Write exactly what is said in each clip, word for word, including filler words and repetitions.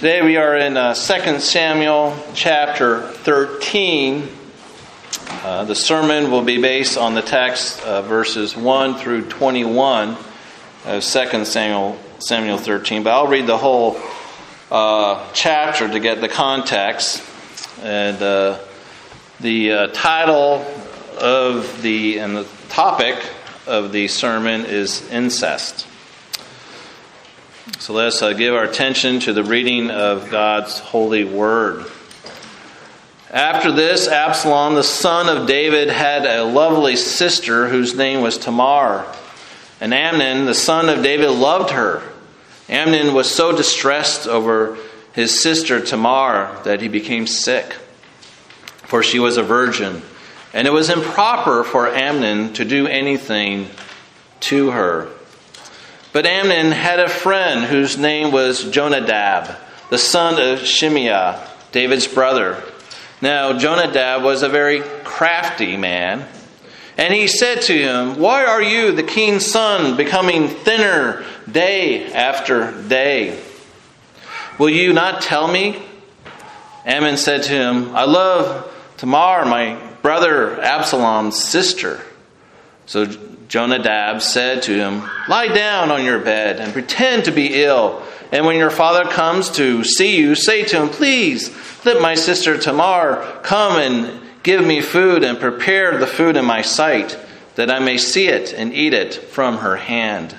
Today we are in uh, Second Samuel chapter thirteen. Uh, the sermon will be based on the text uh, verses one through twenty-one of Second Samuel, Samuel thirteen. But I'll read the whole uh, chapter to get the context. And uh, the uh, title of the and the topic of the sermon is incest. So let us uh, give our attention to the reading of God's holy word. After this, Absalom, the son of David, had a lovely sister whose name was Tamar. And Amnon, the son of David, loved her. Amnon was so distressed over his sister Tamar that he became sick, for she was a virgin. And it was improper for Amnon to do anything to her. But Amnon had a friend whose name was Jonadab, the son of Shimeah, David's brother. Now Jonadab was a very crafty man, and he said to him, "Why are you, the king's son, becoming thinner day after day? Will you not tell me?" Amnon said to him, "I love Tamar, my brother Absalom's sister." So Jonadab said to him, "Lie down on your bed and pretend to be ill. And when your father comes to see you, say to him, 'Please, let my sister Tamar come and give me food and prepare the food in my sight, that I may see it and eat it from her hand.'"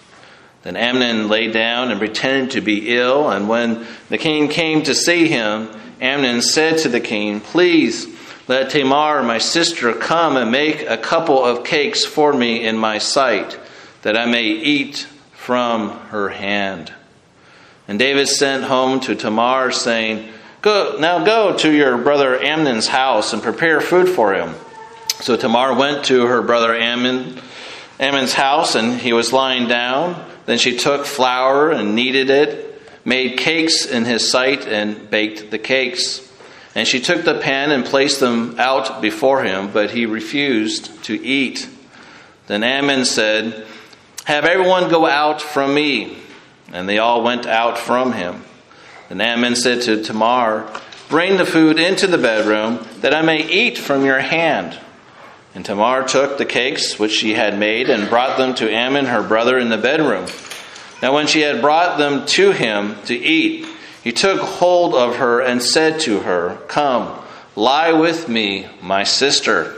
Then Amnon lay down and pretended to be ill. And when the king came to see him, Amnon said to the king, "Please, let Tamar, my sister, come and make a couple of cakes for me in my sight, that I may eat from her hand." And David sent home to Tamar, saying, "Go now go to your brother Amnon's house and prepare food for him." So Tamar went to her brother Ammon, Ammon's house, and he was lying down. Then she took flour and kneaded it, made cakes in his sight, and baked the cakes. And she took the pan and placed them out before him, but he refused to eat. Then Ammon said, "Have everyone go out from me." And they all went out from him. Then Ammon said to Tamar, "Bring the food into the bedroom, that I may eat from your hand." And Tamar took the cakes which she had made and brought them to Ammon, her brother, in the bedroom. Now when she had brought them to him to eat, he took hold of her and said to her, "Come, lie with me, my sister."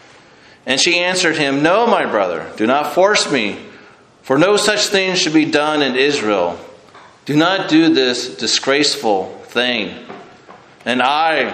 And she answered him, "No, my brother, do not force me, for no such thing should be done in Israel. Do not do this disgraceful thing. And I,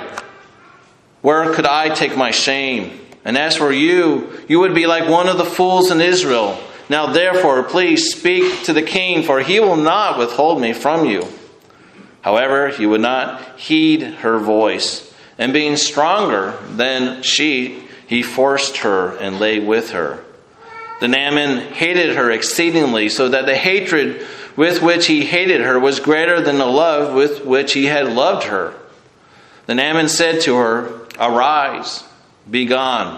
where could I take my shame? And as for you, you would be like one of the fools in Israel. Now therefore, please speak to the king, for he will not withhold me from you." However, he would not heed her voice, and being stronger than she, he forced her and lay with her. Then Ammon hated her exceedingly, so that the hatred with which he hated her was greater than the love with which he had loved her. Then Ammon said to her, "Arise, be gone."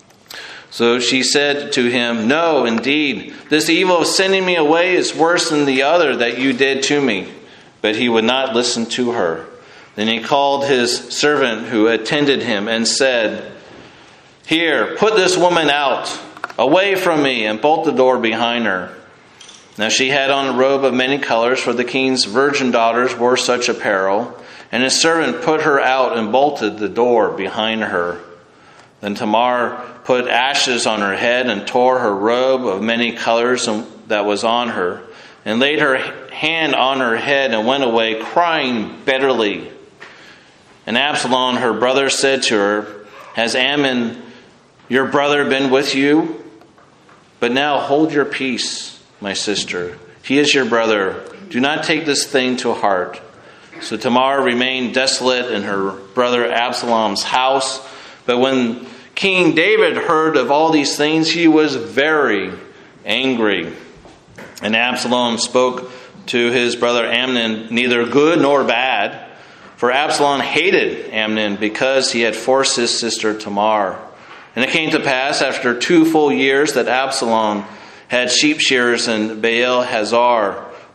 So she said to him, "No, indeed, this evil of sending me away is worse than the other that you did to me." But he would not listen to her. Then he called his servant who attended him and said, "Here, put this woman out, away from me, and bolt the door behind her." Now she had on a robe of many colors, for the king's virgin daughters wore such apparel. And his servant put her out and bolted the door behind her. Then Tamar put ashes on her head and tore her robe of many colors that was on her, and laid her hand on her head and went away crying bitterly. And Absalom, her brother, said to her, "Has Ammon, your brother, been with you? But now hold your peace, my sister. He is your brother. Do not take this thing to heart." So Tamar remained desolate in her brother Absalom's house. But when King David heard of all these things, he was very angry. And Absalom spoke to his brother Amnon neither good nor bad, for Absalom hated Amnon because he had forced his sister Tamar. And it came to pass after two full years that Absalom had sheep shearers in Baal Hazor,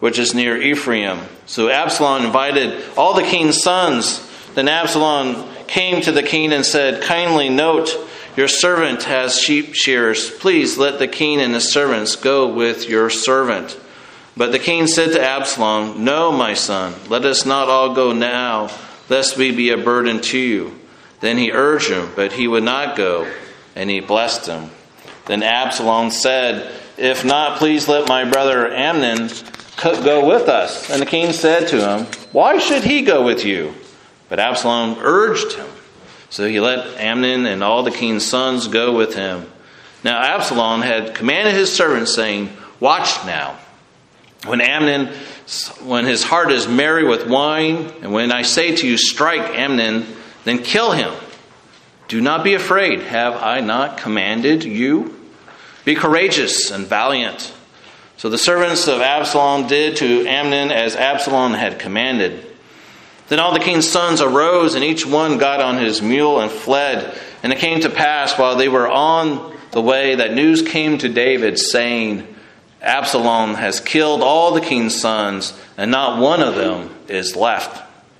which is near Ephraim. So Absalom invited all the king's sons. Then Absalom came to the king and said, "Kindly note, your servant has sheep shearers. Please let the king and his servants go with your servant." But the king said to Absalom, "No, my son, let us not all go now, lest we be a burden to you." Then he urged him, but he would not go, and he blessed him. Then Absalom said, "If not, please let my brother Amnon go with us." And the king said to him, "Why should he go with you?" But Absalom urged him. So he let Amnon and all the king's sons go with him. Now Absalom had commanded his servants, saying, "Watch now. When Amnon, when his heart is merry with wine, and when I say to you, 'Strike Amnon,' then kill him. Do not be afraid. Have I not commanded you? Be courageous and valiant." So the servants of Absalom did to Amnon as Absalom had commanded. Then all the king's sons arose, and each one got on his mule and fled. And it came to pass, while they were on the way, that news came to David, saying, "Absalom has killed all the king's sons, and not one of them is left."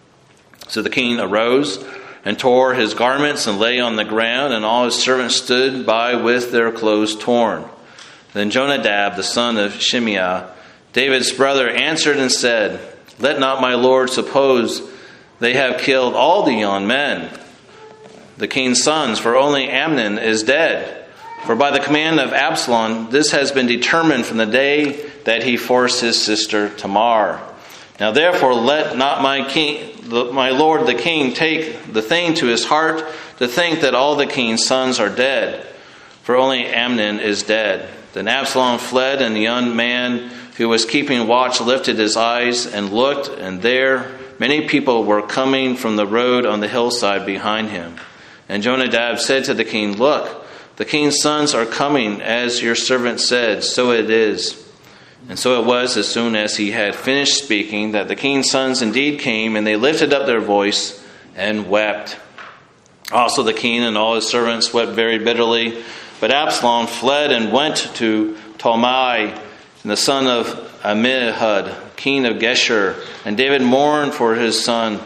So the king arose and tore his garments and lay on the ground, and all his servants stood by with their clothes torn. Then Jonadab, the son of Shimeah, David's brother, answered and said, "Let not my lord suppose they have killed all the young men, the king's sons, for only Amnon is dead. For by the command of Absalom, this has been determined from the day that he forced his sister Tamar. Now therefore let not my king, my lord the king, take the thing to his heart to think that all the king's sons are dead, for only Amnon is dead." Then Absalom fled, and the young man who was keeping watch lifted his eyes and looked, and there many people were coming from the road on the hillside behind him. And Jonadab said to the king, "Look, the king's sons are coming, as your servant said, so it is." And so it was, as soon as he had finished speaking, that the king's sons indeed came, and they lifted up their voice and wept. Also the king and all his servants wept very bitterly. But Absalom fled and went to Talmai, the son of Ammihud, king of Geshur. And David mourned for his son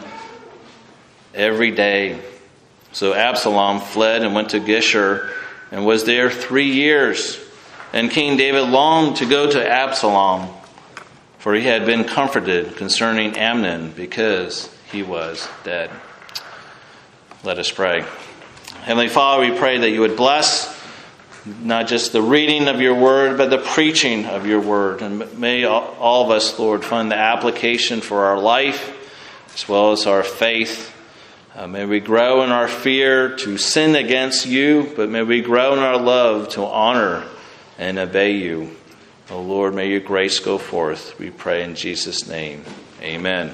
every day. So Absalom fled and went to Geshur, and was there three years. And King David longed to go to Absalom, for he had been comforted concerning Amnon, because he was dead. Let us pray. Heavenly Father, we pray that you would bless not just the reading of your word, but the preaching of your word. And may all of us, Lord, find the application for our life as well as our faith. Uh, may we grow in our fear to sin against you, but may we grow in our love to honor and obey you. Oh Lord, may your grace go forth. We pray in Jesus' name. Amen.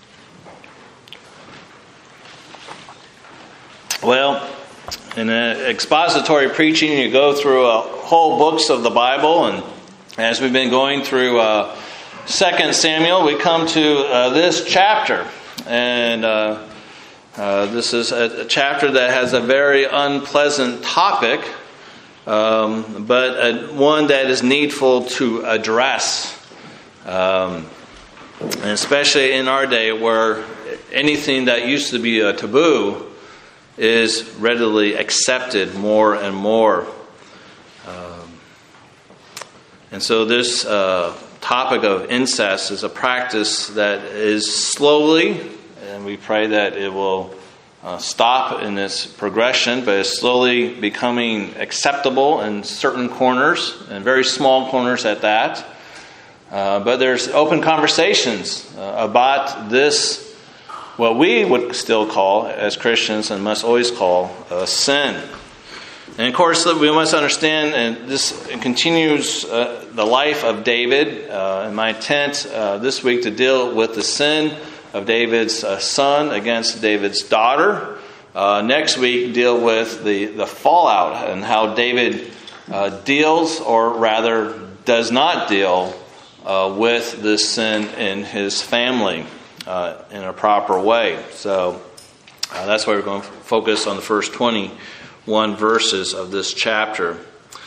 Well, in an expository preaching, you go through uh, whole books of the Bible, and as we've been going through uh, Second Samuel, we come to uh, this chapter, and uh, uh, this is a, a chapter that has a very unpleasant topic, um, but a, one that is needful to address, um, and especially in our day where anything that used to be a taboo is readily accepted more and more. Um, and so this uh, topic of incest is a practice that is slowly, and we pray that it will uh, stop in its progression, but it's slowly becoming acceptable in certain corners, and very small corners at that. Uh, but there's open conversations uh, about this, what we would still call, as Christians, and must always call, uh, sin. And of course, we must understand, and this continues uh, the life of David. Uh, and my intent uh, this week to deal with the sin of David's uh, son against David's daughter. Uh, next week, deal with the, the fallout and how David uh, deals, or rather does not deal, uh, with this sin in his family. Uh, in a proper way. So uh, that's why we're going to focus on the first twenty-one verses of this chapter.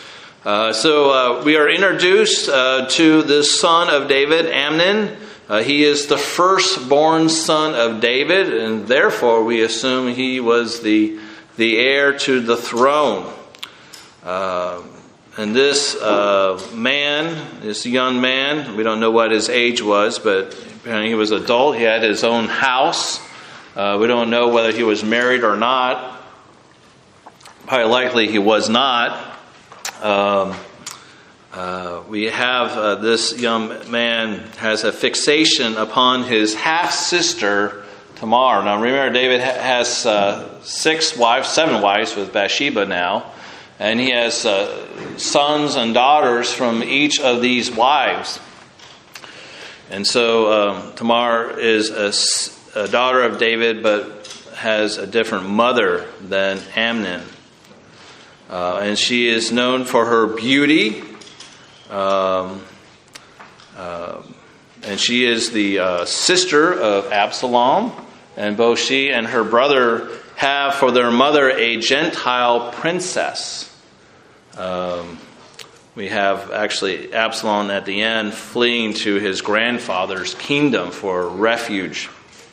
Uh, so uh, we are introduced uh, to this son of David, Amnon. Uh, he is the firstborn son of David, and therefore we assume he was the the heir to the throne. Uh, and this uh, man, this young man, we don't know what his age was, but apparently he was adult. He had his own house. Uh, we don't know whether he was married or not. Probably likely he was not. Um, uh, we have uh, this young man has a fixation upon his half-sister Tamar. Now remember, David ha- has uh, six wives, seven wives with Bathsheba now, and he has uh, sons and daughters from each of these wives. And so um, Tamar is a, a daughter of David, but has a different mother than Amnon. Uh, and she is known for her beauty, um, uh, and she is the uh, sister of Absalom, and both she and her brother have for their mother a Gentile princess. Um, we have actually Absalom at the end fleeing to his grandfather's kingdom for refuge.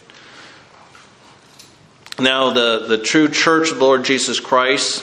Now the, the true church of the Lord Jesus Christ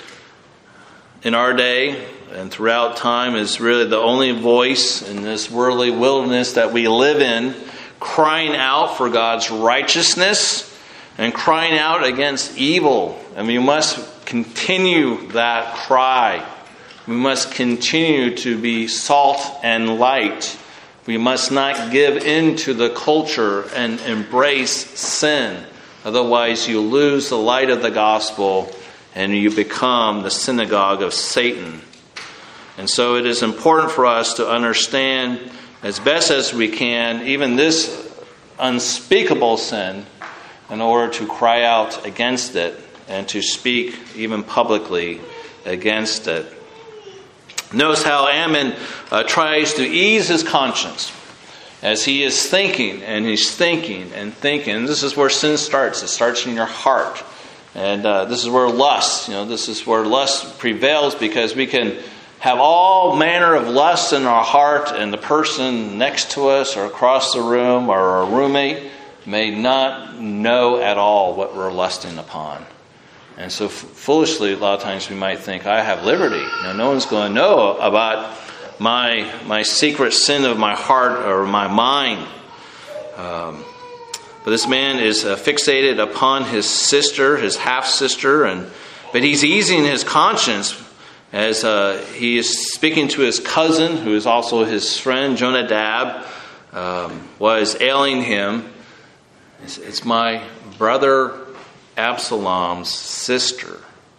in our day and throughout time is really the only voice in this worldly wilderness that we live in, crying out for God's righteousness and crying out against evil. And we must continue that cry. We must continue to be salt and light. We must not give in to the culture and embrace sin. Otherwise you lose the light of the gospel and you become the synagogue of Satan. And so it is important for us to understand as best as we can even this unspeakable sin in order to cry out against it and to speak even publicly against it. Notice how Amnon uh, tries to ease his conscience as he is thinking and he's thinking and thinking. And this is where sin starts. It starts in your heart. And uh, this is where lust, you know, this is where lust prevails, because we can have all manner of lust in our heart, and the person next to us or across the room or our roommate may not know at all what we're lusting upon. And so f- foolishly, a lot of times we might think, I have liberty. You know, no one's going to know about my my secret sin of my heart or my mind. Um, But this man is uh, fixated upon his sister, his half-sister, and but he's easing his conscience as uh, he is speaking to his cousin, who is also his friend, Jonadab, um, was ailing him. It's, it's my brother Absalom's sister.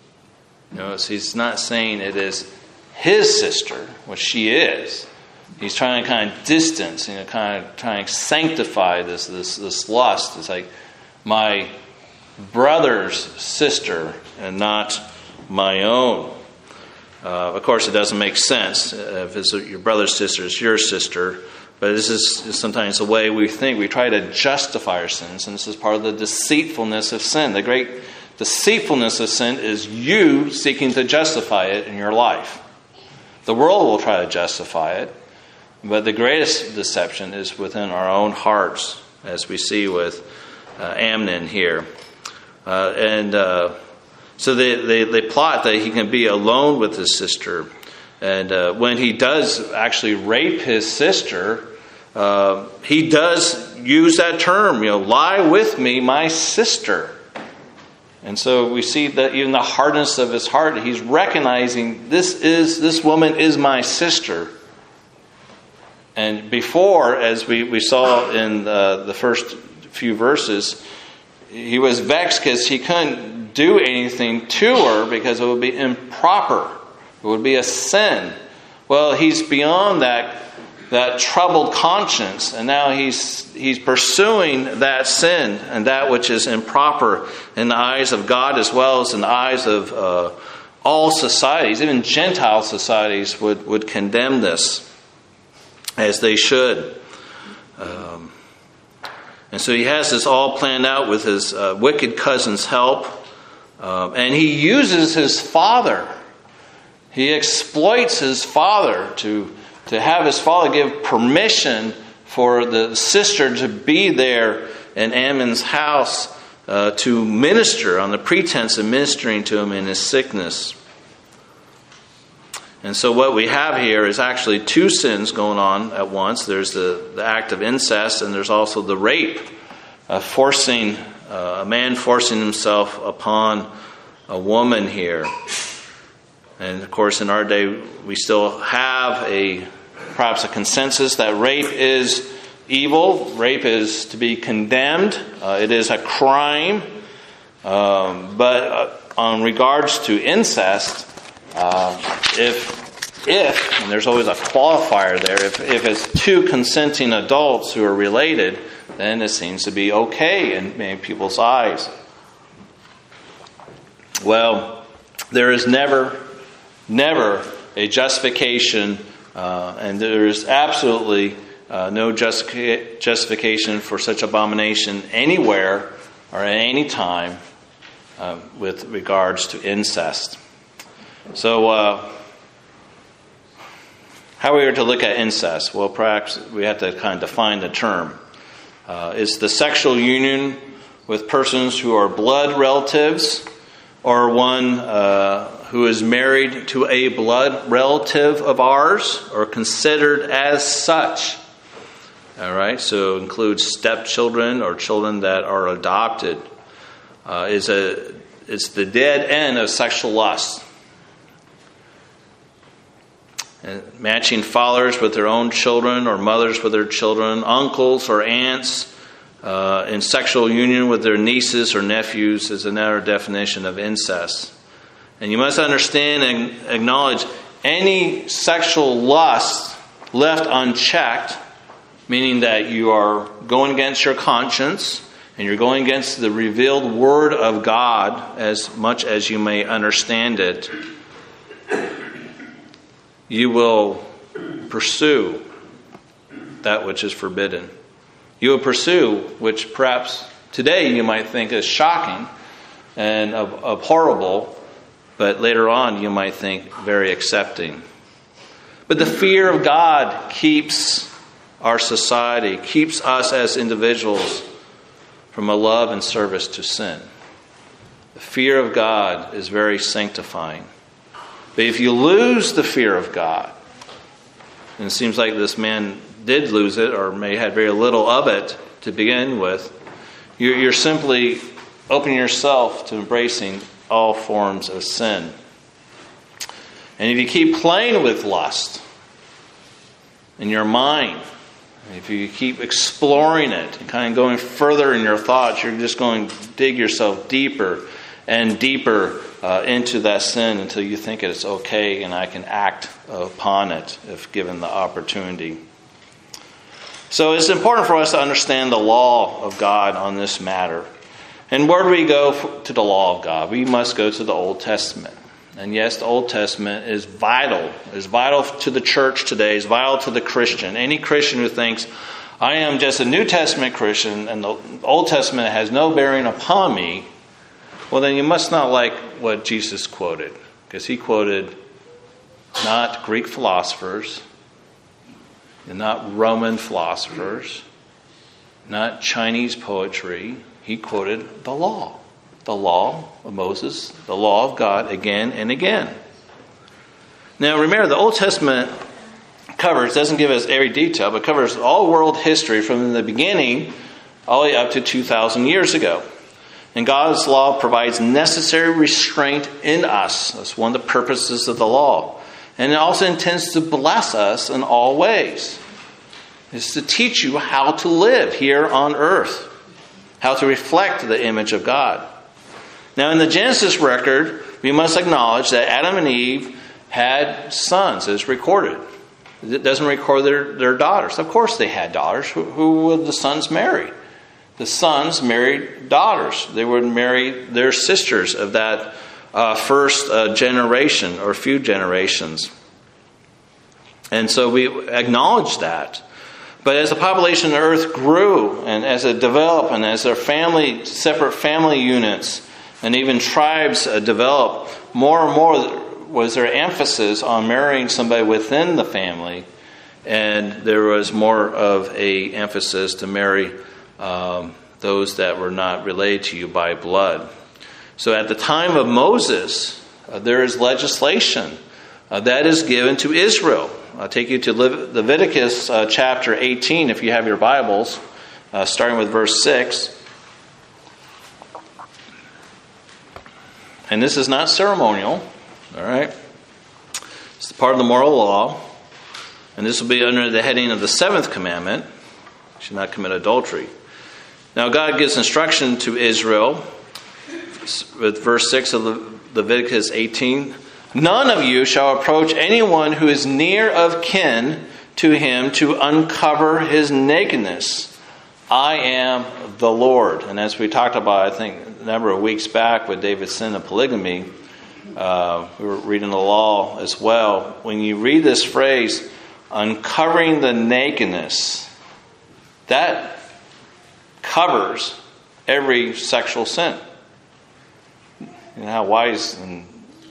Notice he's not saying it is his sister, which she is. He's trying to kind of distance, you know, kind of trying to sanctify this this this lust. It's like my brother's sister and not my own. Uh, of course, it doesn't make sense if it's your brother's sister, it's your sister. But this is sometimes the way we think. We try to justify our sins, and this is part of the deceitfulness of sin. The great deceitfulness of sin is you seeking to justify it in your life. The world will try to justify it. But the greatest deception is within our own hearts, as we see with uh, Amnon here. Uh, and uh, so they, they, they plot that he can be alone with his sister. And uh, when he does actually rape his sister, uh, he does use that term, you know, lie with me, my sister. And so we see that even the hardness of his heart, he's recognizing this is this woman is my sister. And before, as we, we saw in the, the first few verses, he was vexed because he couldn't do anything to her because it would be improper. It would be a sin. Well, he's beyond that that troubled conscience, and now he's he's pursuing that sin and that which is improper in the eyes of God as well as in the eyes of uh, all societies. Even Gentile societies would, would condemn this, as they should. Um, and so he has this all planned out with his uh, wicked cousin's help. Um, and he uses his father He exploits his father to, to have his father give permission for the sister to be there in Ammon's house uh, to minister on the pretense of ministering to him in his sickness. And so what we have here is actually two sins going on at once. There's the, the act of incest, and there's also the rape, uh, forcing uh, a man forcing himself upon a woman here. And of course, in our day, we still have a perhaps a consensus that rape is evil. Rape is to be condemned. Uh, it is a crime. Um, but uh, on regards to incest, Uh, if, if, and there's always a qualifier there, if, if it's two consenting adults who are related, then it seems to be okay in many people's eyes. Well, there is never, never a justification, uh, and there is absolutely uh, no justi- justification for such abomination anywhere or at any time uh, with regards to incest. So, uh, how are we to look at incest? Well, perhaps we have to kind of define the term. Uh, is the sexual union with persons who are blood relatives, or one uh, who is married to a blood relative of ours, or considered as such? All right, so it includes stepchildren or children that are adopted. Uh, is a it's the dead end of sexual lust. And matching fathers with their own children, or mothers with their children, uncles or aunts uh, in sexual union with their nieces or nephews is another definition of incest. And you must understand and acknowledge any sexual lust left unchecked, meaning that you are going against your conscience and you're going against the revealed Word of God as much as you may understand it. You will pursue that which is forbidden. You will pursue which perhaps today you might think is shocking and abhorrible, but later on you might think very accepting. But the fear of God keeps our society, keeps us as individuals from a love and service to sin. The fear of God is very sanctifying. But if you lose the fear of God, and it seems like this man did lose it, or may have very little of it to begin with, you're simply opening yourself to embracing all forms of sin. And if you keep playing with lust in your mind, if you keep exploring it and kind of going further in your thoughts, you're just going to dig yourself deeper and deeper uh, into that sin until you think it's okay and I can act upon it if given the opportunity. So it's important for us to understand the law of God on this matter. And where do we go to the law of God? We must go to the Old Testament. And yes, the Old Testament is vital. It's vital to the church today. It's vital to the Christian. Any Christian who thinks, I am just a New Testament Christian and the Old Testament has no bearing upon me, well, then you must not like what Jesus quoted. Because he quoted not Greek philosophers, and not Roman philosophers, not Chinese poetry. He quoted the law. The law of Moses, the law of God, again and again. Now remember, the Old Testament covers, doesn't give us every detail, but covers all world history from the beginning all the way up to two thousand years ago. And God's law provides necessary restraint in us. That's one of the purposes of the law. And it also intends to bless us in all ways. It's to teach you how to live here on earth, how to reflect the image of God. Now, in the Genesis record, we must acknowledge that Adam and Eve had sons, as recorded. It doesn't record their, their daughters. Of course they had daughters. Who, who would the sons marry? The sons married daughters. They would marry their sisters of that uh, first uh, generation or few generations. And so we acknowledge that. But as the population of Earth grew and as it developed and as their family, separate family units and even tribes uh, developed, more and more was there emphasis on marrying somebody within the family, and there was more of a emphasis to marry um, those that were not related to you by blood. So at the time of Moses, uh, there is legislation uh, that is given to Israel. I'll take you to Le- Leviticus uh, chapter eighteen, if you have your Bibles, uh, starting with verse six. And this is not ceremonial, all right? It's part of the moral law. And this will be under the heading of the seventh commandment. You should not commit adultery. Now God gives instruction to Israel with verse six of Leviticus eighteen. None of you shall approach anyone who is near of kin to him to uncover his nakedness. I am the Lord. And as we talked about, I think, a number of weeks back with David's sin of polygamy, uh, we were reading the law as well. When you read this phrase, uncovering the nakedness, that covers every sexual sin. You know how wise and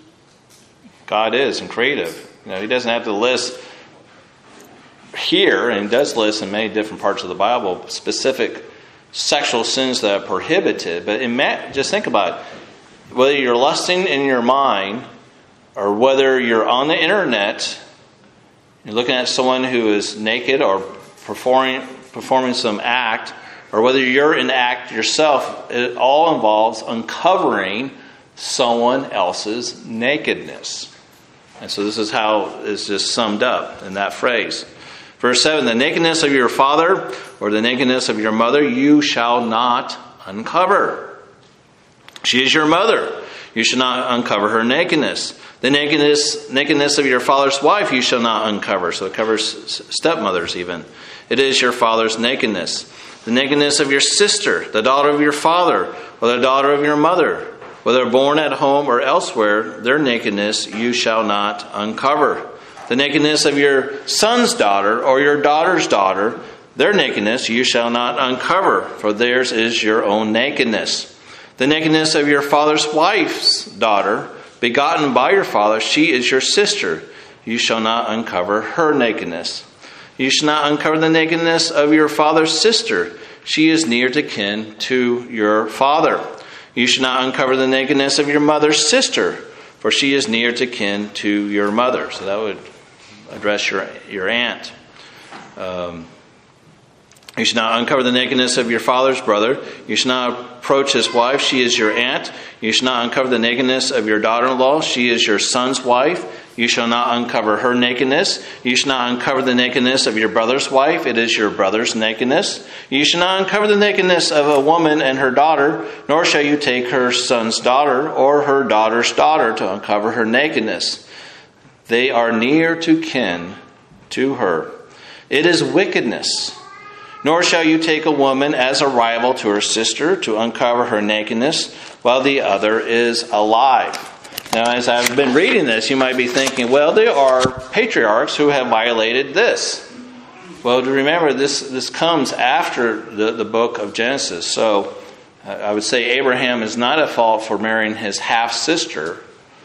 God is and creative. You know, He doesn't have to list here, and He does list in many different parts of the Bible, specific sexual sins that are prohibited. But in, just think about it. Whether you're lusting in your mind, or whether you're on the internet, you're looking at someone who is naked or performing performing some act, or whether you're in the act yourself, it all involves uncovering someone else's nakedness. And so this is how it's just summed up in that phrase. Verse seven, the nakedness of your father or the nakedness of your mother you shall not uncover. She is your mother. You shall not uncover her nakedness. The nakedness, nakedness of your father's wife you shall not uncover. So it covers stepmothers even. It is your father's nakedness. The nakedness of your sister, the daughter of your father, or the daughter of your mother, whether born at home or elsewhere, their nakedness you shall not uncover. The nakedness of your son's daughter or your daughter's daughter, their nakedness you shall not uncover, for theirs is your own nakedness. The nakedness of your father's wife's daughter, begotten by your father, she is your sister. You shall not uncover her nakedness. You shall not uncover the nakedness of your father's sister. She is near to kin to your father. You shall not uncover the nakedness of your mother's sister, for she is near to kin to your mother. So that would address your, your aunt. Um, you should not uncover the nakedness of your father's brother. You should not approach his wife. She is your aunt. You should not uncover the nakedness of your daughter-in-law. She is your son's wife. You shall not uncover her nakedness. You shall not uncover the nakedness of your brother's wife. It is your brother's nakedness. You shall not uncover the nakedness of a woman and her daughter, nor shall you take her son's daughter or her daughter's daughter to uncover her nakedness. They are near to kin to her. It is wickedness. Nor shall you take a woman as a rival to her sister to uncover her nakedness while the other is alive. Now, as I've been reading this, you might be thinking, well, there are patriarchs who have violated this. Well, to remember, this, this comes after the, the book of Genesis. So uh, I would say Abraham is not at fault for marrying his half-sister.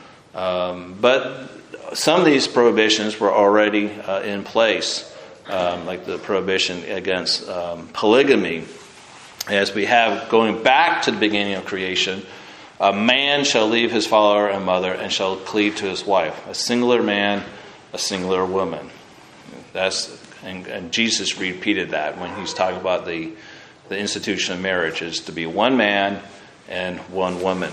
Um, but some of these prohibitions were already uh, in place. Um, like the prohibition against um, polygamy. As we have, going back to the beginning of creation, a man shall leave his father and mother and shall cleave to his wife. A singular man, a singular woman. That's and, and Jesus repeated that when he's talking about the, the institution of marriage, is to be one man and one woman.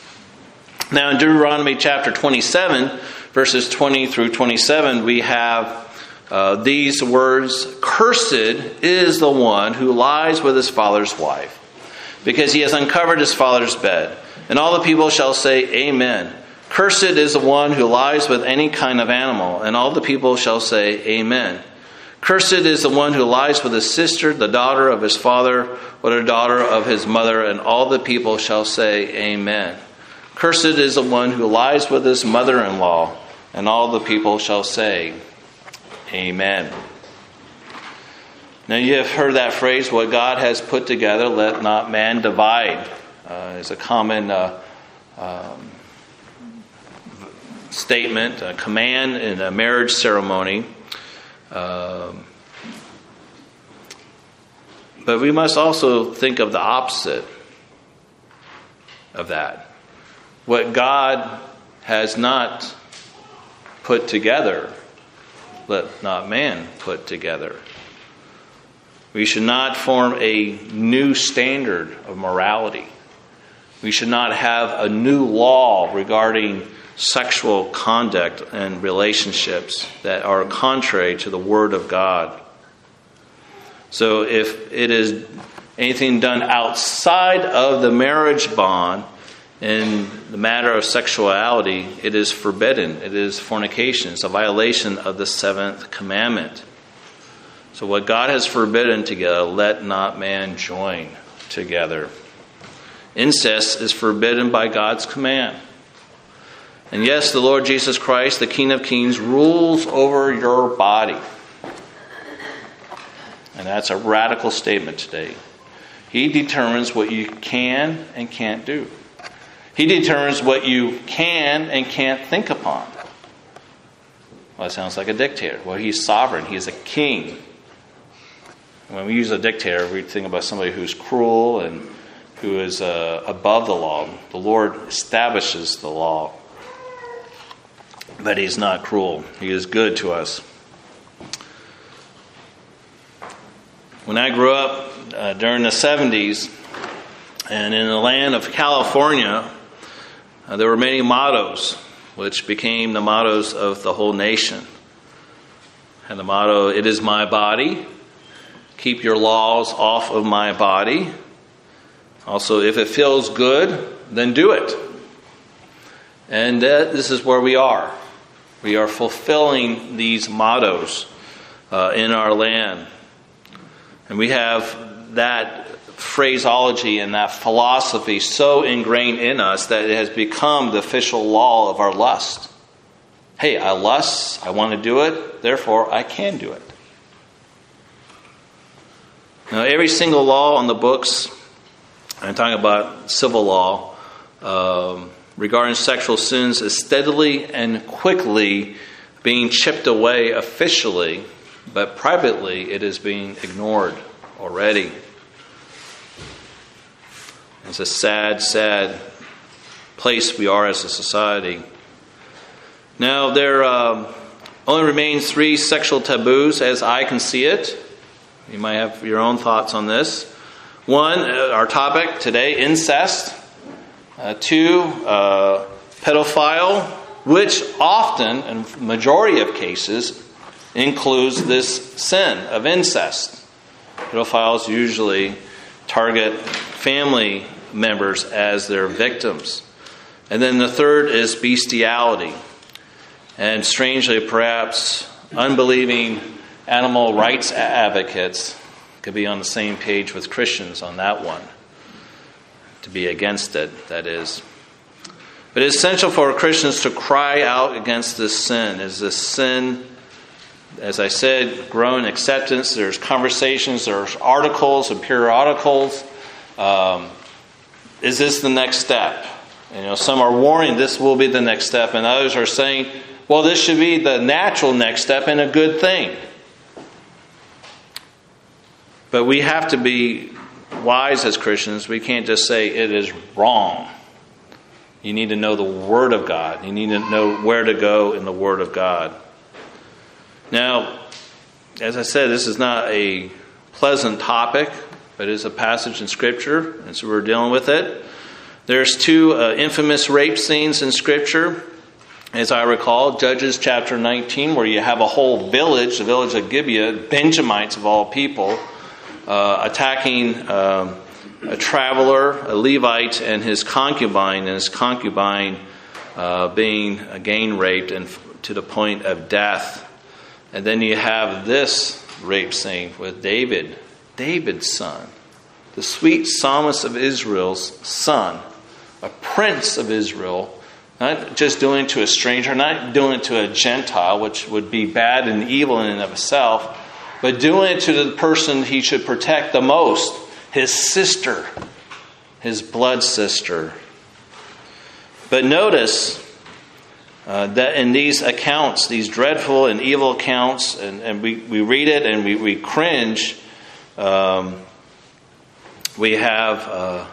Now in Deuteronomy chapter twenty-seven, verses twenty through twenty-seven, we have Uh, these words, cursed is the one who lies with his father's wife, because he has uncovered his father's bed. And all the people shall say, Amen. Cursed is the one who lies with any kind of animal. And all the people shall say, Amen. Cursed is the one who lies with his sister, the daughter of his father, or the daughter of his mother. And all the people shall say, Amen. Cursed is the one who lies with his mother-in-law. And all the people shall say, Amen. Now you have heard that phrase, what God has put together, let not man divide. Uh, it's a common uh, um, statement, a command in a marriage ceremony. Um, but we must also think of the opposite of that. What God has not put together, let not man put together. We should not form a new standard of morality. We should not have a new law regarding sexual conduct and relationships that are contrary to the Word of God. So if it is anything done outside of the marriage bond in the matter of sexuality, it is forbidden. It is fornication. It's a violation of the seventh commandment. So what God has forbidden together, let not man join together. Incest is forbidden by God's command. And yes, the Lord Jesus Christ, the King of Kings, rules over your body. And that's a radical statement today. He determines what you can and can't do. He determines what you can and can't think upon. Well, that sounds like a dictator. Well, he's sovereign. He is a king. When we use a dictator, we think about somebody who's cruel and who is uh, above the law. The Lord establishes the law. But he's not cruel. He is good to us. When I grew up uh, during the seventies, and in the land of California, uh, there were many mottos, which became the mottos of the whole nation. And the motto, "It is my body. Keep your laws off of my body." Also, if it feels good, then do it. And uh, this is where we are. We are fulfilling these mottos uh, in our land. And we have that phraseology and that philosophy so ingrained in us that it has become the official law of our lust. Hey, I lust, I want to do it, therefore I can do it. Now, every single law on the books, I'm talking about civil law, um, regarding sexual sins is steadily and quickly being chipped away officially, but privately it is being ignored already. It's a sad, sad place we are as a society. Now, there uh, only remains three sexual taboos as I can see it. You might have your own thoughts on this. One, uh, our topic today, incest. Uh, two, uh, pedophile, which often, in majority of cases, includes this sin of incest. Pedophiles usually target family members as their victims. And then the third is bestiality. And strangely, perhaps, unbelieving animal rights advocates could be on the same page with Christians on that one. To be against it, that is. But it's essential for Christians to cry out against this sin. Is this sin, as I said, growing acceptance? There's conversations, there's articles and periodicals. Um, is this the next step? You know, some are warning this will be the next step, and others are saying, well, this should be the natural next step and a good thing. But we have to be wise as Christians. We can't just say it is wrong. You need to know the Word of God. You need to know where to go in the Word of God. Now, as I said, this is not a pleasant topic, but it is a passage in Scripture, and so we're dealing with it. There's two uh, infamous rape scenes in Scripture, as I recall, Judges chapter nineteen, where you have a whole village, the village of Gibeah, Benjamites of all people, uh, attacking um, a traveler, a Levite, and his concubine, and his concubine uh, being again raped and to the point of death. And then you have this rape scene with David, David's son, the sweet psalmist of Israel's son, a prince of Israel, not just doing it to a stranger, not doing it to a Gentile, which would be bad and evil in and of itself, but doing it to the person he should protect the most, his sister, his blood sister. But notice Uh, that in these accounts, these dreadful and evil accounts, and, and we, we read it and we, we cringe, um, we have uh,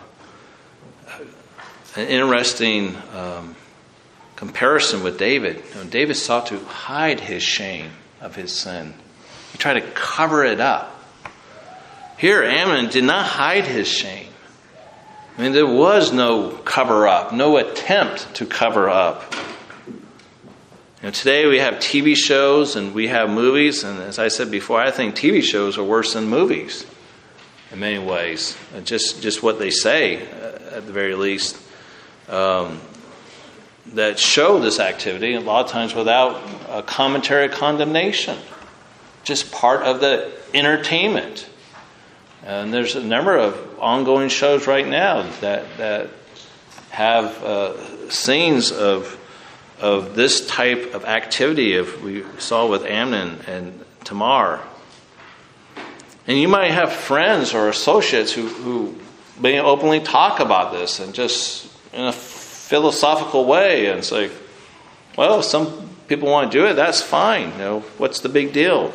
an interesting um, comparison with David. You know, David sought to hide his shame of his sin. He tried to cover it up. Here, Amnon did not hide his shame. I mean, there was no cover-up, no attempt to cover up. You know, today we have T V shows and we have movies, and as I said before, I think T V shows are worse than movies in many ways. Just just what they say, uh, at the very least, um, that show this activity, a lot of times without a commentary or condemnation. Just part of the entertainment. And there's a number of ongoing shows right now that that have uh, scenes of of this type of activity, if we saw with Amnon and Tamar. And you might have friends or associates who, who may openly talk about this and just in a philosophical way, and it's like, well, if some people want to do it, that's fine. You know, what's the big deal?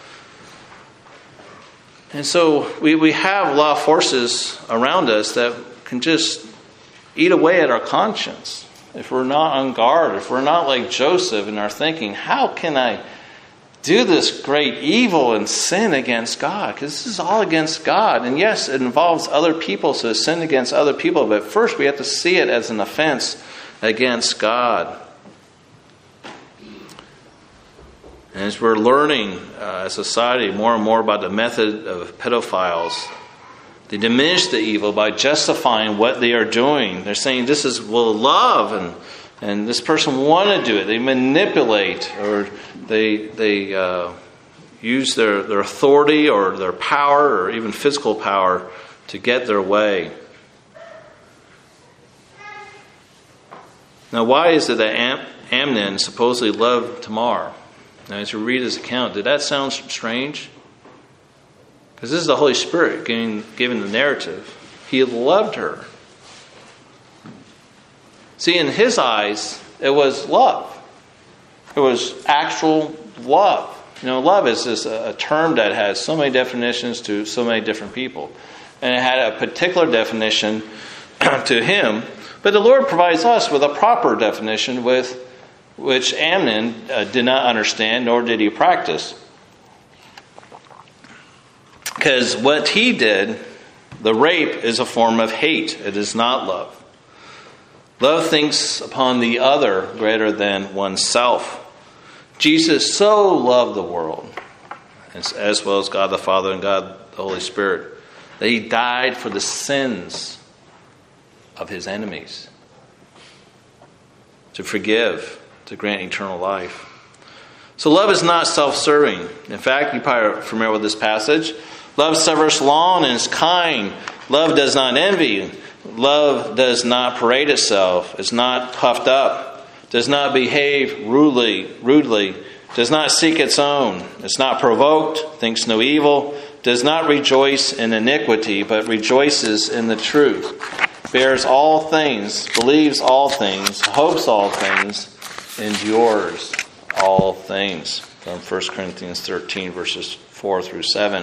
And so we, we have a lot of forces around us that can just eat away at our conscience. If we're not on guard, if we're not like Joseph in our thinking, how can I do this great evil and sin against God? Because this is all against God. And yes, it involves other people, so it's sin against other people. But first we have to see it as an offense against God. And as we're learning uh, as a society more and more about the method of pedophiles, they diminish the evil by justifying what they are doing. They're saying this is well love, and and this person wanted to do it. They manipulate, or they they uh, use their, their authority or their power or even physical power to get their way. Now, why is it that Am- Amnon supposedly loved Tamar? Now, as you read his account, did that sound strange? Because this is the Holy Spirit giving, giving the narrative. He loved her. See, in his eyes, it was love. It was actual love. You know, love is just a, a term that has so many definitions to so many different people. And it had a particular definition to him. But the Lord provides us with a proper definition with which Amnon uh, did not understand, nor did he practice. Because what he did, the rape, is a form of hate. It is not love. Love thinks upon the other greater than oneself. Jesus so loved the world, as well as God the Father and God the Holy Spirit, that he died for the sins of his enemies, to forgive, to grant eternal life. So love is not self-serving. In fact, you're probably familiar with this passage. Love suffers long and is kind. Love does not envy. Love does not parade itself. Is not puffed up. Does not behave rudely. Rudely. Does not seek its own. Is not provoked. Thinks no evil. Does not rejoice in iniquity, but rejoices in the truth. Bears all things. Believes all things. Hopes all things. Endures all things. From First Corinthians thirteen, verses four through seven.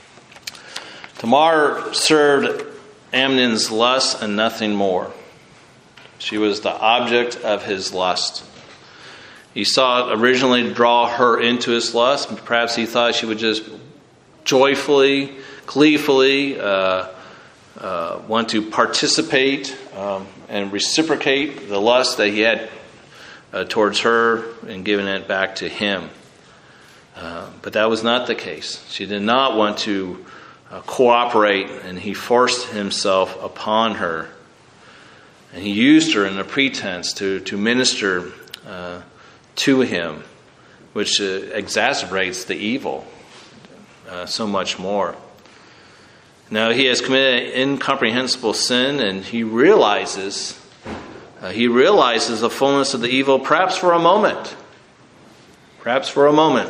Tamar served Amnon's lust and nothing more. She was the object of his lust. He sought originally to draw her into his lust. Perhaps he thought she would just joyfully, gleefully uh, uh, want to participate um, and reciprocate the lust that he had uh, towards her and giving it back to him. Uh, but that was not the case. She did not want to Uh, cooperate, and he forced himself upon her. And he used her in a pretense to, to minister uh, to him, which uh, exacerbates the evil uh, so much more. Now, he has committed incomprehensible sin, and he realizes, uh, he realizes the fullness of the evil, perhaps for a moment. Perhaps for a moment.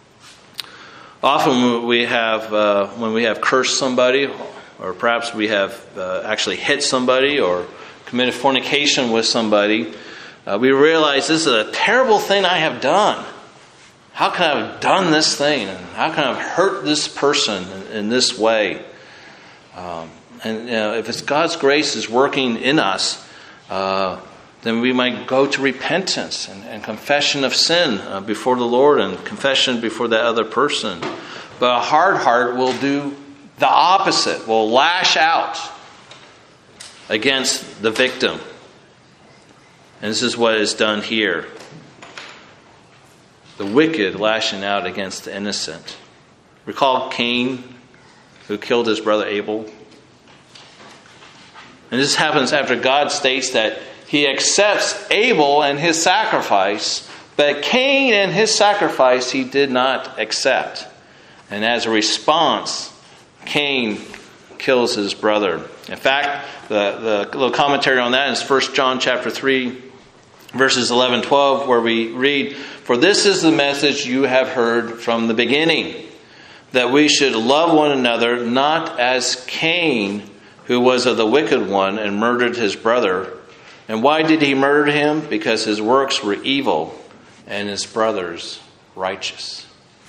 Often we have, uh, when we have cursed somebody, or perhaps we have uh, actually hit somebody or committed fornication with somebody, uh, we realize this is a terrible thing I have done. How can I have done this thing? And how can I have hurt this person in, in this way? Um, and you know, if it's God's grace is working in us, uh, then we might go to repentance and, and confession of sin uh, before the Lord and confession before that other person. But a hard heart will do the opposite, will lash out against the victim. And this is what is done here. The wicked lashing out against the innocent. Recall Cain, who killed his brother Abel. And this happens after God states that he accepts Abel and his sacrifice, but Cain and his sacrifice he did not accept. And as a response, Cain kills his brother. In fact, the, the little commentary on that is First John chapter three, verses eleven and twelve, where we read, "For this is the message you have heard from the beginning, that we should love one another, not as Cain, who was of the wicked one and murdered his brother. And why did he murder him? Because his works were evil and his brother's righteous."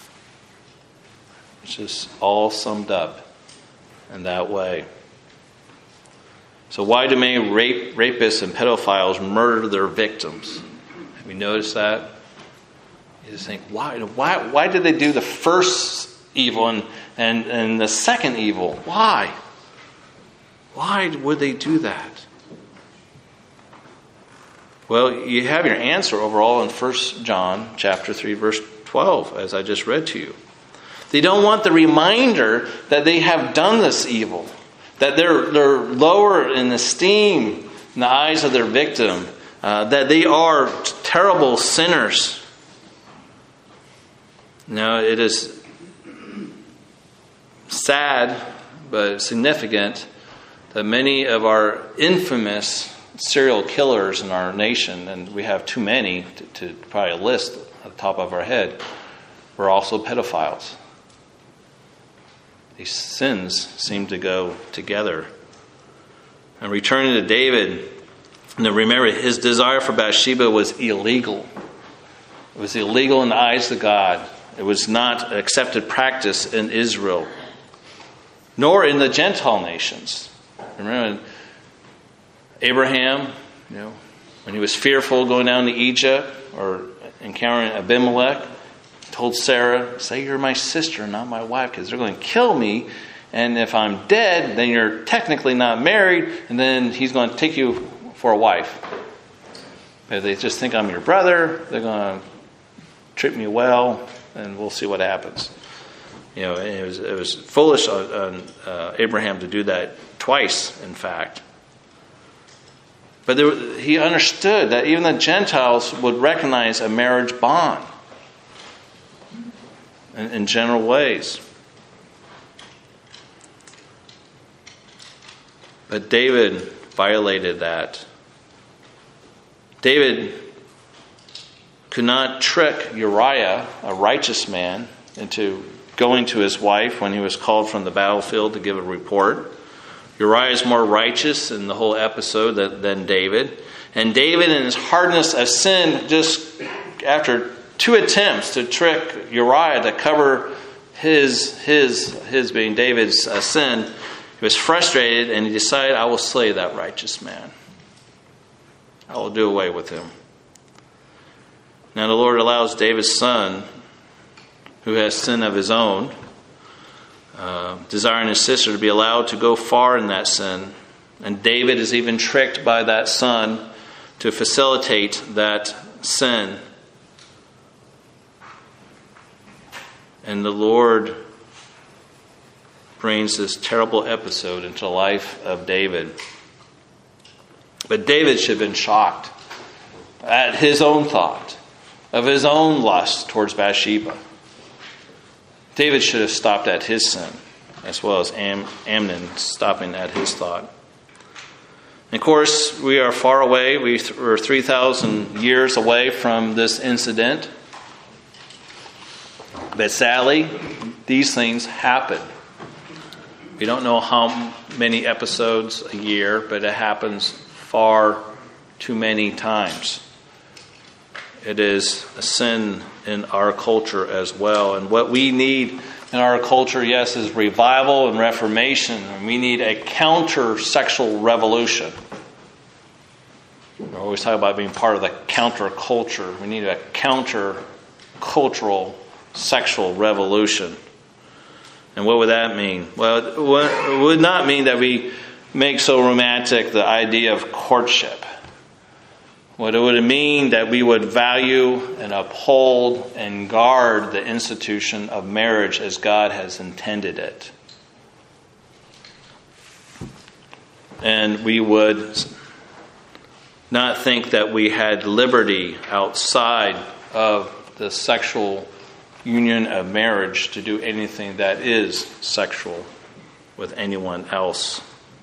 It's just all summed up in that way. So why do many rape, rapists and pedophiles murder their victims? Have you noticed that? You just think, why, why, why did they do the first evil and, and, and the second evil? Why? Why would they do that? Well, you have your answer overall in First John chapter three, verse twelve, as I just read to you. They don't want the reminder that they have done this evil, that they're they're lower in esteem in the eyes of their victim, uh, that they are terrible sinners. Now, it is sad but significant that many of our infamous serial killers in our nation, and we have too many to, to probably list at the top of our head, were also pedophiles. These sins seem to go together. And returning to David, now remember, his desire for Bathsheba was illegal. It was illegal in the eyes of God. It was not accepted practice in Israel, nor in the Gentile nations. Remember Abraham, you know, when he was fearful going down to Egypt or encountering Abimelech, told Sarah, "Say you're my sister, not my wife, because they're going to kill me. And if I'm dead, then you're technically not married, and then he's going to take you for a wife. But if they just think I'm your brother, they're going to treat me well, and we'll see what happens." You know, it was it was foolish on, on uh, Abraham to do that twice, in fact. But there, he understood that even the Gentiles would recognize a marriage bond in, in general ways. But David violated that. David could not trick Uriah, a righteous man, into going to his wife when he was called from the battlefield to give a report. Uriah is more righteous in the whole episode than, than David. And David, in his hardness of sin, just after two attempts to trick Uriah to cover his, his, his being David's uh, sin, he was frustrated and he decided, "I will slay that righteous man. I will do away with him." Now the Lord allows David's son, who has sin of his own, uh, desiring his sister, to be allowed to go far in that sin. And David is even tricked by that son to facilitate that sin. And the Lord brings this terrible episode into the life of David. But David should have been shocked at his own thought, of his own lust towards Bathsheba. David should have stopped at his sin, as well as Am- Amnon stopping at his thought. And of course, we are far away. We th- we're three thousand years away from this incident. But sadly, these things happen. We don't know how many episodes a year, but it happens far too many times. it is a sin in our culture as well. And what we need in our culture, yes, is revival and reformation. And we need a counter-sexual revolution. We always talk about being part of the counter-culture. We need a counter-cultural sexual revolution. And what would that mean? Well, it would not mean that we make so romantic the idea of courtship. What it would mean that we would value and uphold and guard the institution of marriage as God has intended it. And we would not think that we had liberty outside of the sexual union of marriage to do anything that is sexual with anyone else.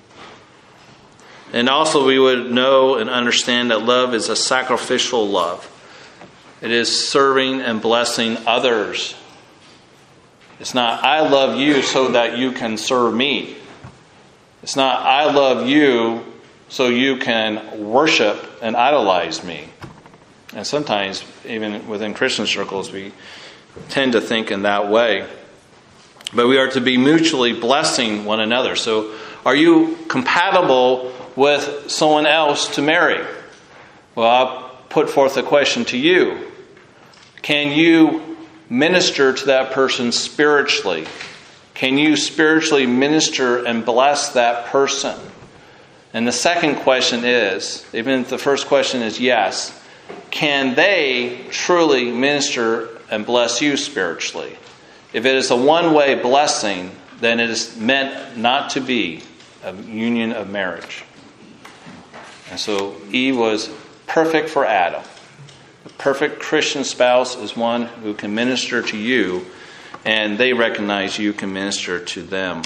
And also we would know and understand that love is a sacrificial love. It is serving and blessing others. It's not, I love you so that you can serve me. It's not, I love you so you can worship and idolize me. And sometimes, even within Christian circles, we tend to think in that way. But we are to be mutually blessing one another. So, are you compatible with someone else to marry? Well, I'll put forth a question to you. Can you minister to that person spiritually? Can you spiritually minister and bless that person? And the second question is, even if the first question is yes, can they truly minister and bless you spiritually? If it is a one-way blessing, then it is meant not to be a union of marriage. And so Eve was perfect for Adam. The perfect Christian spouse is one who can minister to you, and they recognize you can minister to them.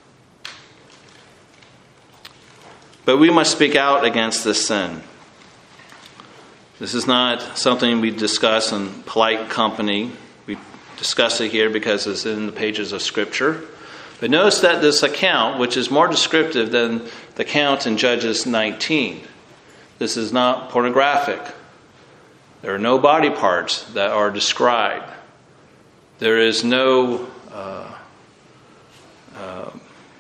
But we must speak out against this sin. This is not something we discuss in polite company. We discuss it here because it's in the pages of Scripture. But notice that this account, which is more descriptive than the account in Judges nineteen, this is not pornographic. There are no body parts that are described. There is no uh, uh,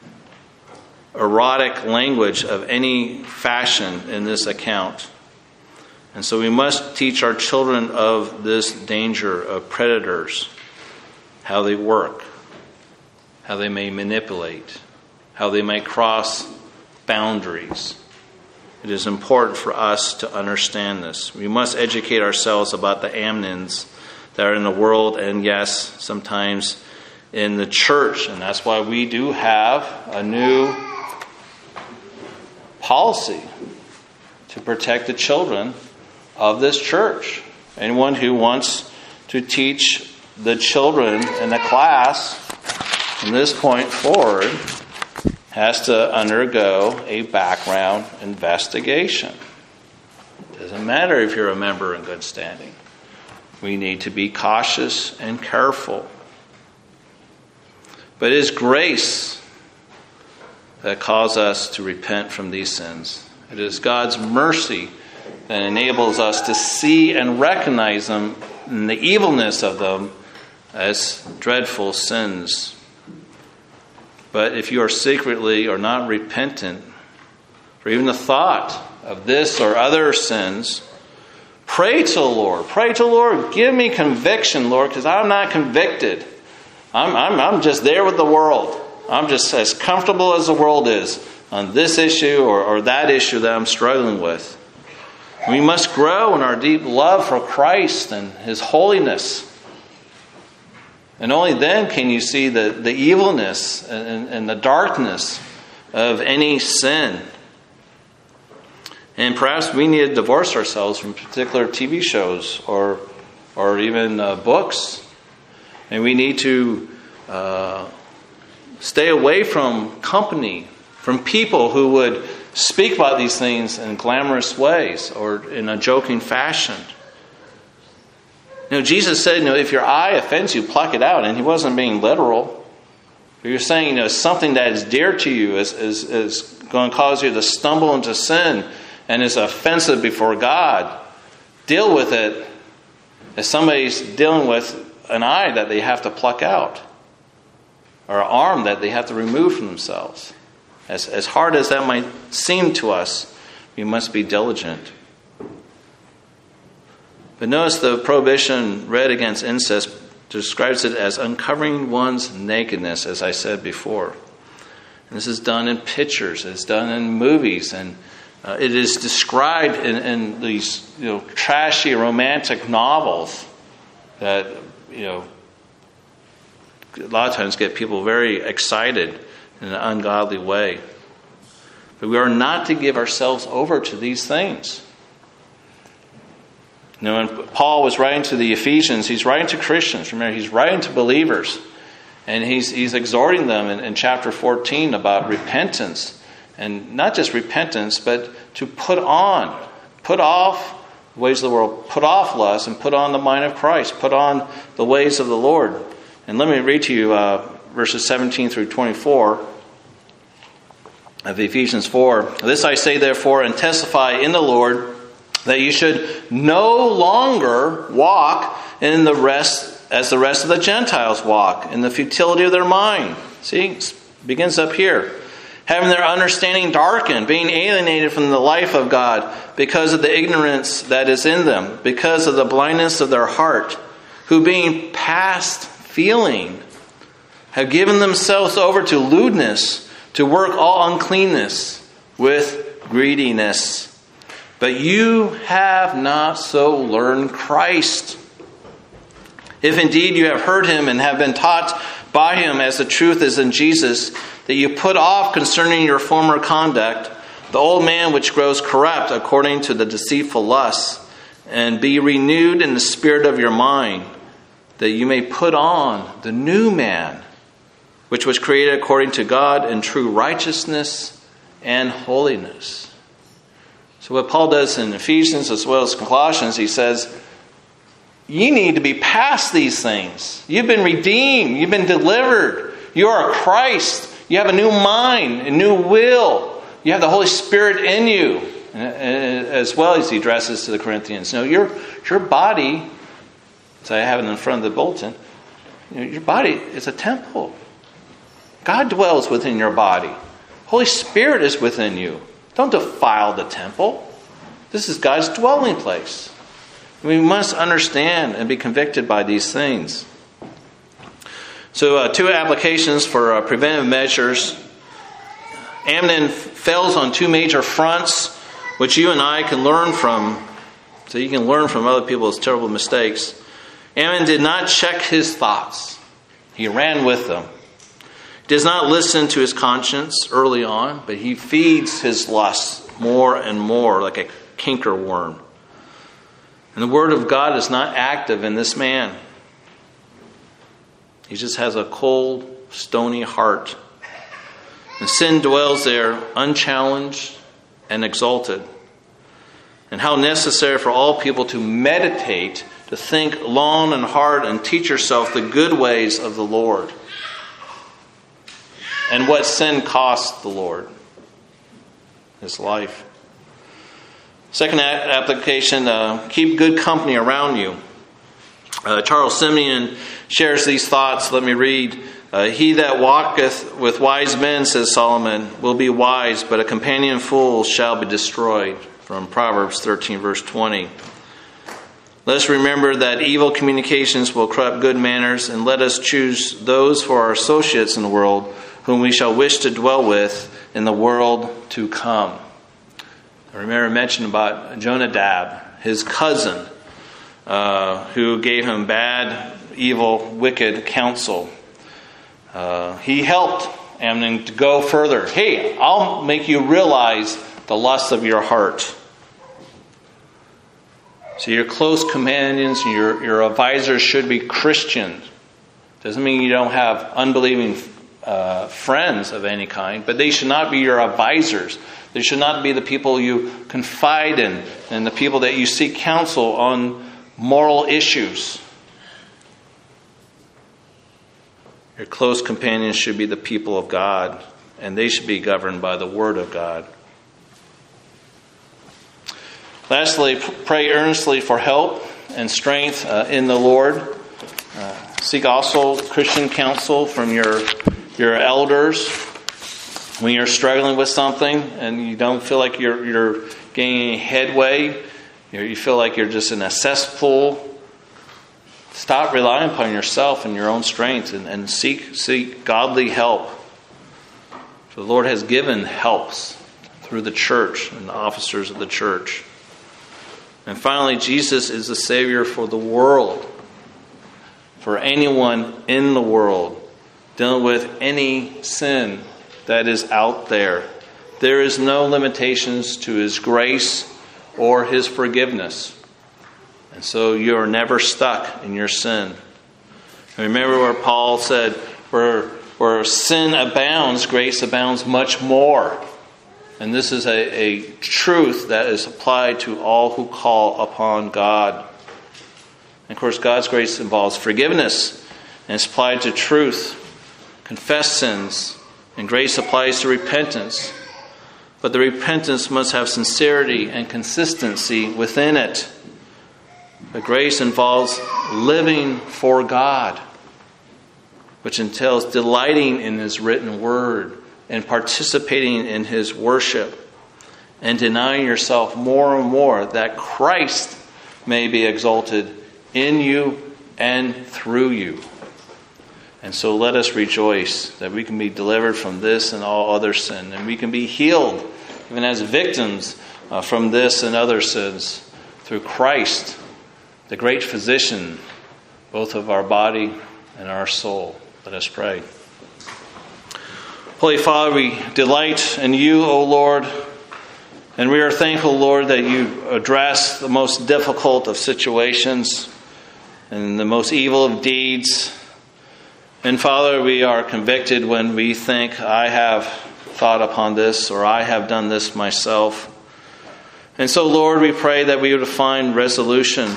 erotic language of any fashion in this account. And so we must teach our children of this danger of predators, how they work, how they may manipulate, how they may cross boundaries. It is important for us to understand this. We must educate ourselves about the Amnons that are in the world, and yes, sometimes in the church. And that's why we do have a new policy to protect the children of this church. Anyone who wants to teach the children in the class from this point forward has to undergo a background investigation. Doesn't matter if you're a member in good standing. We need to be cautious and careful. But it is grace that calls us to repent from these sins. It is God's mercy that enables us to see and recognize them and the evilness of them as dreadful sins. But if you are secretly or not repentant for even the thought of this or other sins, pray to the Lord. Pray to the Lord. Give me conviction, Lord, because I'm not convicted. I'm, I'm, I'm just there with the world. I'm just as comfortable as the world is on this issue or, or that issue that I'm struggling with. We must grow in our deep love for Christ and His holiness. And only then can you see the, the evilness and, and the darkness of any sin. And perhaps we need to divorce ourselves from particular T V shows or or even uh, books. And we need to uh, stay away from company, from people who would speak about these things in glamorous ways or in a joking fashion. You know, Jesus said, you know, if your eye offends you, pluck it out. And He wasn't being literal. But He was saying, you know, something that is dear to you is, is, is going to cause you to stumble into sin and is offensive before God. Deal with it as somebody's dealing with an eye that they have to pluck out, or an arm that they have to remove from themselves. As, as hard as that might seem to us, we must be diligent. But notice the prohibition read against incest describes it as uncovering one's nakedness, as I said before. And this is done in pictures, it's done in movies, and uh, it is described in, in these you know trashy romantic novels that you know a lot of times get people very excited in an ungodly way. But we are not to give ourselves over to these things. You know, when Paul was writing to the Ephesians, he's writing to Christians. Remember, he's writing to believers. And he's he's exhorting them in, in chapter fourteen about repentance. And not just repentance, but to put on, put off the ways of the world, put off lust, and put on the mind of Christ, put on the ways of the Lord. And let me read to you uh, verses seventeen through twenty-four of Ephesians four. This I say, therefore, and testify in the Lord, that you should no longer walk in the rest as the rest of the Gentiles walk, in the futility of their mind. See, it begins up here. Having their understanding darkened, being alienated from the life of God because of the ignorance that is in them, because of the blindness of their heart, who being past feeling, have given themselves over to lewdness, to work all uncleanness with greediness. But you have not so learned Christ. If indeed you have heard him and have been taught by him as the truth is in Jesus, that you put off concerning your former conduct the old man which grows corrupt according to the deceitful lusts, and be renewed in the spirit of your mind, that you may put on the new man, which was created according to God in true righteousness and holiness. So what Paul does in Ephesians as well as Colossians, he says, you need to be past these things. You've been redeemed. You've been delivered. You are Christ. You have a new mind, a new will. You have the Holy Spirit in you. As well as he addresses to the Corinthians. No, your, your body, as I have it in front of the bulletin, you know, your body is a temple. God dwells within your body. Holy Spirit is within you. Don't defile the temple. This is God's dwelling place. We must understand and be convicted by these things. So uh, two applications for uh, preventive measures. Amnon fails on two major fronts, which you and I can learn from. So you can learn from other people's terrible mistakes. Amnon did not check his thoughts. He ran with them. He does not listen to his conscience early on, but he feeds his lusts more and more like a cankerworm. And the word of God is not active in this man. He just has a cold, stony heart. And sin dwells there unchallenged and exalted. And how necessary for all people to meditate, to think long and hard and teach yourself the good ways of the Lord. And what sin cost the Lord? His life. Second application, uh, keep good company around you. Uh, Charles Simeon shares these thoughts. Let me read. Uh, he that walketh with wise men, says Solomon, will be wise, but a companion fool shall be destroyed. From Proverbs thirteen, verse twenty. Let us remember that evil communications will corrupt good manners, and let us choose those for our associates in the world, whom we shall wish to dwell with in the world to come. I remember I mentioned about Jonadab, his cousin, uh, who gave him bad, evil, wicked counsel. Uh, he helped Amnon to go further. Hey, I'll make you realize the lust of your heart. So your close companions, your, your advisors should be Christians. Doesn't mean you don't have unbelieving uh, friends of any kind, but they should not be your advisors. They should not be the people you confide in and the people that you seek counsel on moral issues. Your close companions should be the people of God, and they should be governed by the Word of God. Lastly, pray earnestly for help. and strength uh, in the Lord. Uh, seek also Christian counsel from your your elders when you're struggling with something and you don't feel like you're you're gaining headway. You, you feel like you're just in a cesspool. Stop relying upon yourself and your own strength and, and seek seek godly help. For the Lord has given helps through the church and the officers of the church. And finally, Jesus is the Savior for the world. For anyone in the world dealing with any sin that is out there. There is no limitations to His grace or His forgiveness. And so you are never stuck in your sin. And remember where Paul said, where, where sin abounds, grace abounds much more. And this is a, a truth that is applied to all who call upon God. And of course, God's grace involves forgiveness, and it's applied to truth, confess sins, and grace applies to repentance. But the repentance must have sincerity and consistency within it. But grace involves living for God, which entails delighting in His written word and participating in His worship and denying yourself more and more that Christ may be exalted in you and through you. And so let us rejoice that we can be delivered from this and all other sin, and we can be healed even as victims uh, from this and other sins through Christ, the great physician, both of our body and our soul. Let us pray. Holy Father, we delight in You, O Lord, and we are thankful, Lord, that You address the most difficult of situations and the most evil of deeds. And Father, we are convicted when we think, I have thought upon this, or I have done this myself. And so, Lord, we pray that we would find resolution,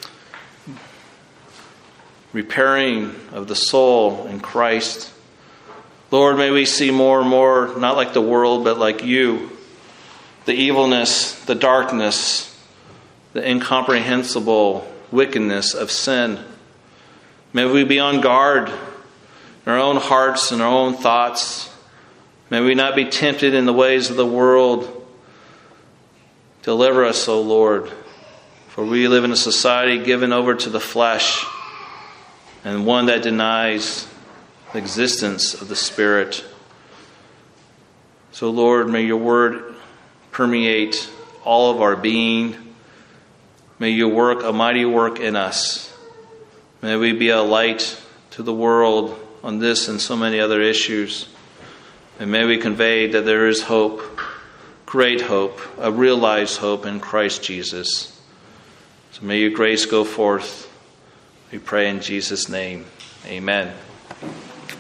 repairing of the soul in Christ. Lord, may we see more and more, not like the world, but like You, the evilness, the darkness, the incomprehensible wickedness of sin. May we be on guard in our own hearts and our own thoughts. May we not be tempted in the ways of the world. Deliver us, O Lord, for we live in a society given over to the flesh, and one that denies the existence of the Spirit. So, Lord, may Your word permeate all of our being. May You work a mighty work in us. May we be a light to the world on this and so many other issues. And may we convey that there is hope, great hope, a realized hope in Christ Jesus. So may Your grace go forth. We pray in Jesus' name. Amen.